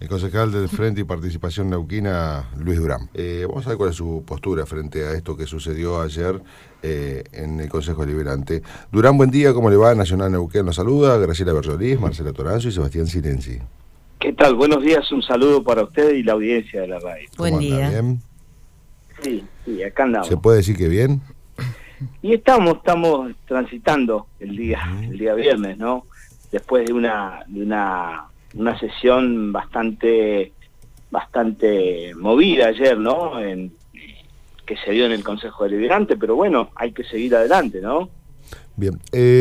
el concejal del Frente y Participación Neuquina, Luis Durán. Vamos a ver cuál es su postura frente a esto que sucedió ayer en el Consejo Deliberante. Durán, buen día, ¿cómo le va? Nacional Neuquén nos saluda, Graciela Berjolís, Marcela Toranzo y Sebastián Silenzi. ¿Qué tal? Buenos días, un saludo para usted y la audiencia de la radio. Buen día. ¿Bien? Sí, acá andamos. ¿Se puede decir que bien? Y estamos transitando el día viernes, ¿no? Después de una sesión bastante movida ayer, ¿no? Que se dio en el Consejo Deliberante, pero bueno, hay que seguir adelante, ¿no? Bien.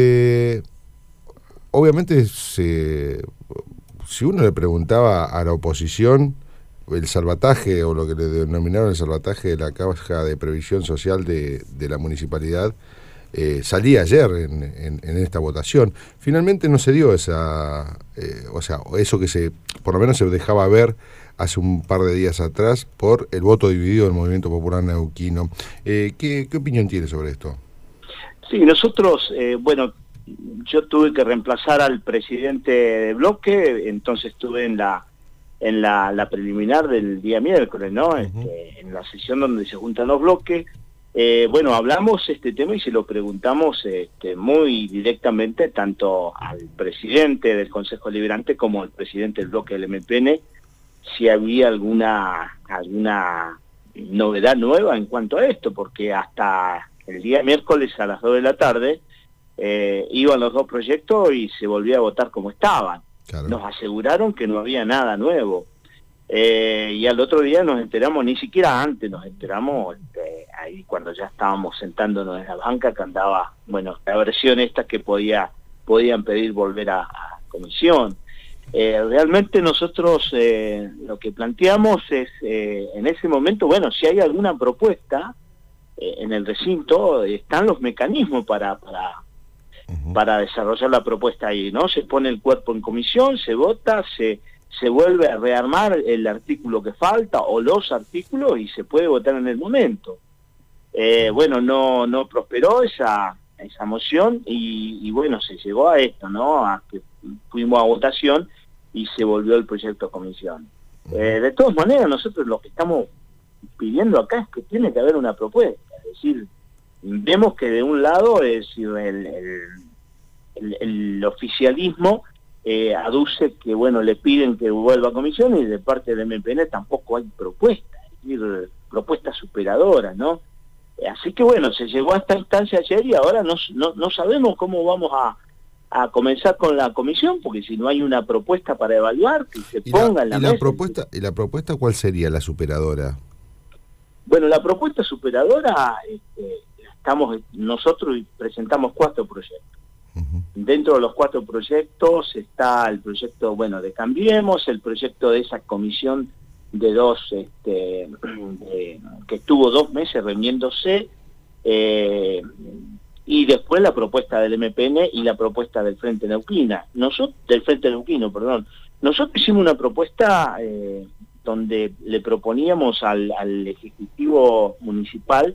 Obviamente, si uno le preguntaba a la oposición el salvataje, o lo que le denominaron el salvataje de la caja de previsión social de la municipalidad, salía ayer en esta votación. Finalmente no se dio esa, eso que por lo menos se dejaba ver hace un par de días atrás por el voto dividido del Movimiento Popular Neuquino. ¿Qué opinión tiene sobre esto? Sí, nosotros, yo tuve que reemplazar al presidente de bloque, entonces estuve en la preliminar del día miércoles, ¿no? En la sesión donde se juntan los bloques. Hablamos este tema y se lo preguntamos muy directamente tanto al presidente del Consejo Deliberante como al presidente del bloque del MPN, si había alguna novedad nueva en cuanto a esto, porque hasta el día miércoles a las 2 de la tarde iban los dos proyectos y se volvía a votar como estaban. Claro. Nos aseguraron que no había nada nuevo. Y al otro día nos enteramos, ni siquiera antes nos enteramos, ahí cuando ya estábamos sentándonos en la banca, que andaba, la versión esta que podían pedir volver a comisión. Realmente nosotros lo que planteamos es, en ese momento, si hay alguna propuesta en el recinto, están los mecanismos para desarrollar la propuesta ahí, ¿no? Se pone el cuerpo en comisión, se vota, se vuelve a rearmar el artículo que falta o los artículos y se puede votar en el momento. No prosperó esa moción y se llegó a esto, ¿no? A que fuimos a votación y se volvió el proyecto a comisión. De todas maneras, nosotros lo que estamos pidiendo acá es que tiene que haber una propuesta. Es decir, vemos que de un lado el oficialismo aduce que le piden que vuelva a comisión, y de parte del MPN tampoco hay propuesta, es decir, propuestas superadoras, ¿no? Así que se llegó a esta instancia ayer y ahora no sabemos cómo vamos a comenzar con la comisión, porque si no hay una propuesta para evaluar, que se ponga en la mesa. ¿Y la propuesta cuál sería la superadora? La propuesta superadora, nosotros presentamos 4 proyectos. Dentro de los 4 proyectos está el proyecto, de Cambiemos, el proyecto de esa comisión de que estuvo 2 meses reuniéndose, y después la propuesta del MPN y la propuesta del Frente Neuquino. Nosotros hicimos una propuesta donde le proponíamos al Ejecutivo Municipal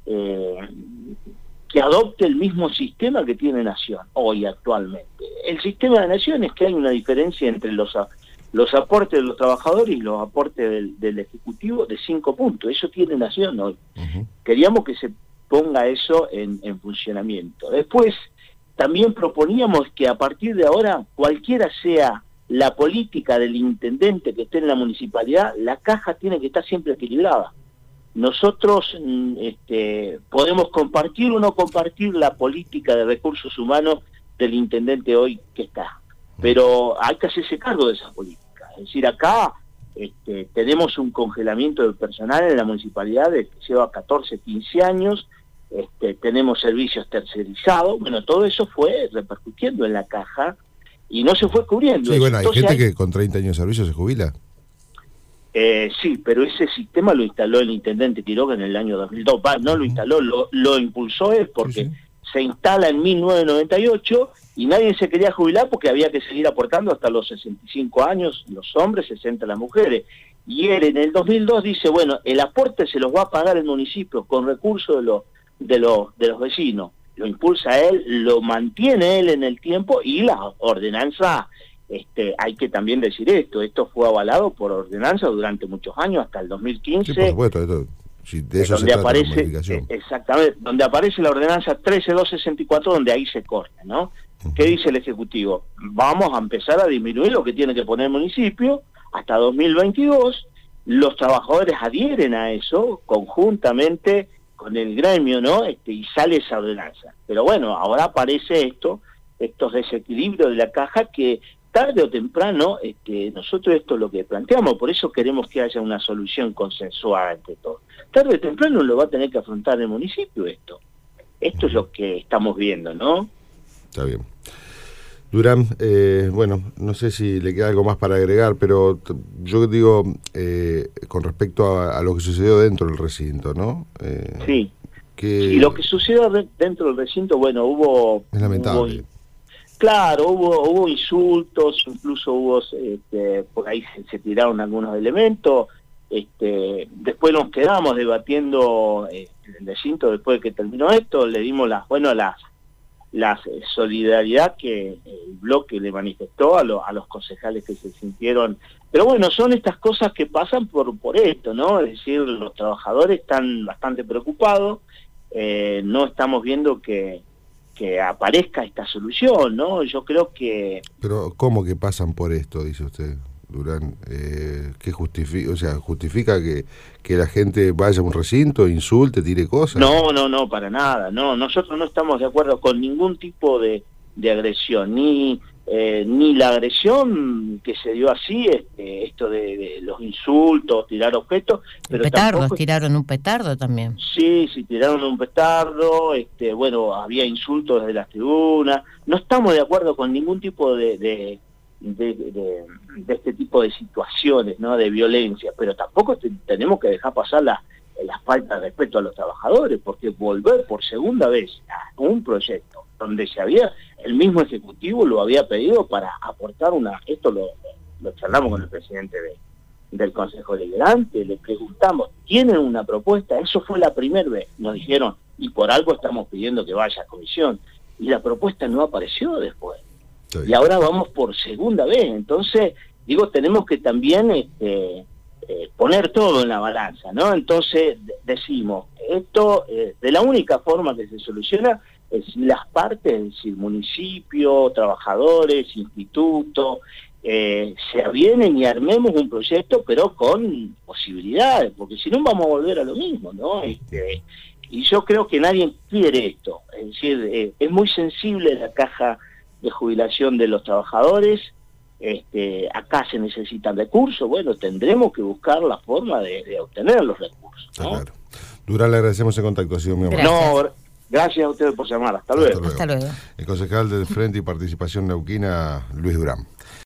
que adopte el mismo sistema que tiene Nación hoy actualmente. El sistema de Nación es que hay una diferencia entre los aportes de los trabajadores y los aportes del Ejecutivo de 5 puntos. Eso tiene Nación hoy. Queríamos que se ponga eso en funcionamiento. Después, también proponíamos que a partir de ahora, cualquiera sea la política del intendente que esté en la municipalidad, la caja tiene que estar siempre equilibrada. Nosotros podemos compartir o no compartir la política de recursos humanos del intendente hoy que está, pero hay que hacerse cargo de esa política. Es decir, acá tenemos un congelamiento del personal en la municipalidad que lleva 14, 15 años, tenemos servicios tercerizados, todo eso fue repercutiendo en la caja y no se fue cubriendo. Sí, hay gente que con 30 años de servicio se jubila. Sí, pero ese sistema lo instaló el intendente Quiroga en el año 2002. No lo instaló, lo impulsó él, porque se instala en 1998 y nadie se quería jubilar porque había que seguir aportando hasta los 65 años los hombres, 60 las mujeres. Y él en el 2002 dice, el aporte se los va a pagar el municipio con recursos de los vecinos. Lo impulsa él, lo mantiene él en el tiempo, y la ordenanza hay que también decir esto fue avalado por ordenanza durante muchos años, hasta el 2015. Sí, por supuesto, sí, de eso donde se trata la aparece, modificación. exactamente, donde aparece la ordenanza 13264, donde ahí se corta, ¿no? ¿Qué dice el Ejecutivo? Vamos a empezar a disminuir lo que tiene que poner el municipio hasta 2022. Los trabajadores adhieren a eso conjuntamente con el gremio, ¿no? Y sale esa ordenanza. Pero bueno, ahora aparece estos desequilibrios de la caja que tarde o temprano, nosotros esto es lo que planteamos, por eso queremos que haya una solución consensuada entre todos. Tarde o temprano lo va a tener que afrontar el municipio esto. Esto es lo que estamos viendo, ¿no? Está bien. Durán, bueno, no sé si le queda algo más para agregar, pero yo digo, con respecto a lo que sucedió dentro del recinto, ¿no? Sí. Y lo que sucedió dentro del recinto, bueno, es lamentable. Claro, hubo insultos, incluso hubo, por ahí se tiraron algunos elementos. Después nos quedamos debatiendo en el recinto después de que terminó esto, le dimos la solidaridad que el bloque le manifestó a los concejales que se sintieron. Pero bueno, son estas cosas que pasan por esto, ¿no? Es decir, los trabajadores están bastante preocupados, no estamos viendo que aparezca esta solución, ¿no? Yo creo que... Pero, ¿cómo que pasan por esto, dice usted, Durán? ¿Qué justifica? O sea, ¿justifica que la gente vaya a un recinto, insulte, tire cosas? No, para nada, no. Nosotros no estamos de acuerdo con ningún tipo de agresión, ni la agresión que se dio así, esto de los insultos, tirar objetos, pero petardos, tampoco... tiraron un petardo también. Sí, tiraron un petardo, bueno, había insultos desde las tribunas. No estamos de acuerdo con ningún tipo de este tipo de situaciones, ¿no? De violencia, pero tampoco tenemos que dejar pasar la falta de respeto a los trabajadores, porque volver por segunda vez a un proyecto donde el mismo Ejecutivo lo había pedido para aportar esto lo charlamos con el presidente del Consejo Deliberante, le preguntamos, ¿tienen una propuesta? Eso fue la primera vez, nos dijeron, y por algo estamos pidiendo que vaya a comisión, y la propuesta no apareció después. Y ahora vamos por segunda vez, entonces, tenemos que también poner todo en la balanza, ¿no? Entonces decimos, esto de la única forma que se soluciona es si las partes, es decir, municipio, trabajadores, institutos, se avienen y armemos un proyecto, pero con posibilidades, porque si no vamos a volver a lo mismo, ¿no? Y yo creo que nadie quiere esto, es decir, es muy sensible la caja de jubilación de los trabajadores. Acá se necesitan recursos, bueno, tendremos que buscar la forma de obtener los recursos, ¿no? Claro. Durán, le agradecemos el contacto, ha sido muy amable. No, gracias a ustedes por llamar, hasta luego. Hasta luego. El concejal del Frente y Participación Neuquina, Luis Durán.